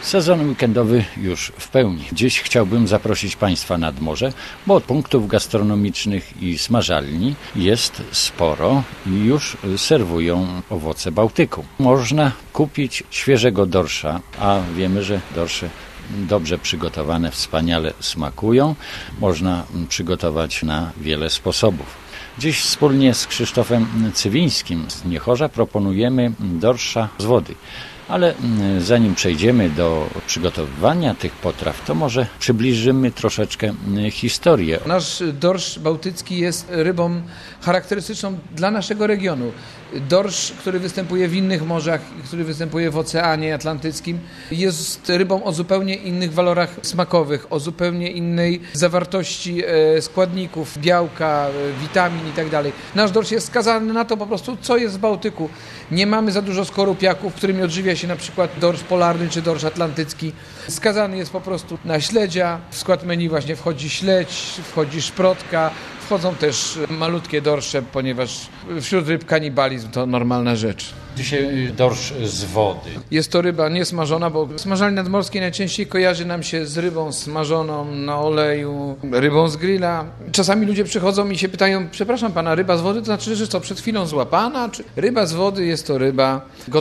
Sezon weekendowy już w pełni. Dziś chciałbym zaprosić Państwa nad morze, bo punktów gastronomicznych i smażalni jest sporo i już serwują owoce Bałtyku. Można kupić świeżego dorsza, a wiemy, że dorsze dobrze przygotowane wspaniale smakują. Można przygotować na wiele sposobów. Dziś wspólnie z Krzysztofem Cywińskim z Niechorza proponujemy dorsza z wody. Ale zanim przejdziemy do przygotowywania tych potraw, to może przybliżymy troszeczkę historię. Nasz dorsz bałtycki jest rybą charakterystyczną dla naszego regionu. Dorsz, który występuje w innych morzach, który występuje w Oceanie Atlantyckim, jest rybą o zupełnie innych walorach smakowych, o zupełnie innej zawartości składników, białka, witamin itd. Nasz dorsz jest skazany na to po prostu, co jest w Bałtyku. Nie mamy za dużo skorupiaków, którymi odżywia się na przykład dorsz polarny czy dorsz atlantycki. Skazany jest po prostu na śledzia. W skład menu właśnie wchodzi śledź, wchodzi szprotka, wchodzą też malutkie dorsze, ponieważ wśród ryb kanibalizm to normalna rzecz. Dzisiaj dorsz z wody. Jest to ryba niesmażona, bo smażalnie nadmorskie najczęściej kojarzy nam się z rybą smażoną na oleju, rybą z grilla. Czasami ludzie przychodzą i się pytają, przepraszam pana, ryba z wody to znaczy, że to przed chwilą złapana? Czy ryba z wody jest to ryba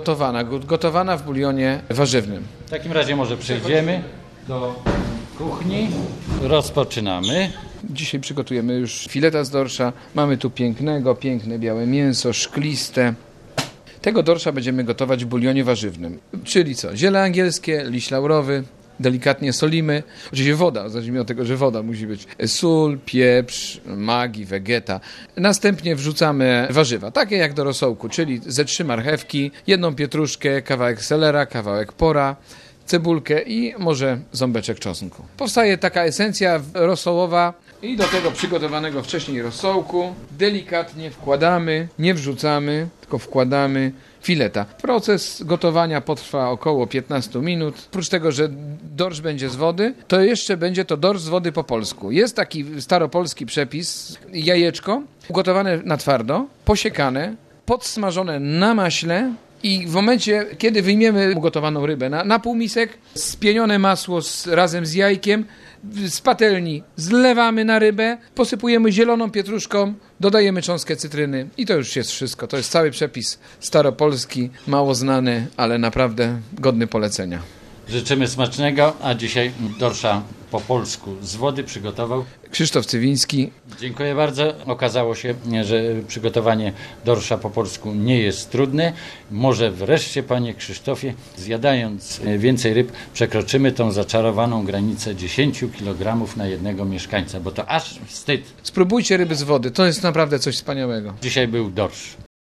gotowana w bulionie warzywnym. W takim razie może przejdziemy do kuchni. Rozpoczynamy. Dzisiaj przygotujemy już fileta z dorsza. Mamy tu piękne białe mięso, szkliste. Tego dorsza będziemy gotować w bulionie warzywnym. Czyli co? Ziele angielskie, liść laurowy, delikatnie solimy. Oczywiście woda, zacznijmy od tego, że woda musi być. Sól, pieprz, magi, wegeta. Następnie wrzucamy warzywa, takie jak do rosołku, czyli ze 3 marchewki, 1 pietruszkę, kawałek selera, kawałek pora, cebulkę i może ząbeczek czosnku. Powstaje taka esencja rosołowa i do tego przygotowanego wcześniej rosołku delikatnie wkładamy, nie wrzucamy, tylko wkładamy fileta. Proces gotowania potrwa około 15 minut. Oprócz tego, że dorsz będzie z wody, to jeszcze będzie to dorsz z wody po polsku. Jest taki staropolski przepis, jajeczko ugotowane na twardo, posiekane, podsmażone na maśle, i w momencie, kiedy wyjmiemy ugotowaną rybę na półmisek, spienione masło razem z jajkiem, z patelni zlewamy na rybę, posypujemy zieloną pietruszką, dodajemy cząstkę cytryny i to już jest wszystko. To jest cały przepis staropolski, mało znany, ale naprawdę godny polecenia. Życzymy smacznego, a dzisiaj dorsza po polsku z wody przygotował Krzysztof Cywiński. Dziękuję bardzo. Okazało się, że przygotowanie dorsza po polsku nie jest trudne. Może wreszcie, panie Krzysztofie, zjadając więcej ryb, przekroczymy tą zaczarowaną granicę 10 kg na jednego mieszkańca, bo to aż wstyd. Spróbujcie ryby z wody, to jest naprawdę coś wspaniałego. Dzisiaj był dorsz.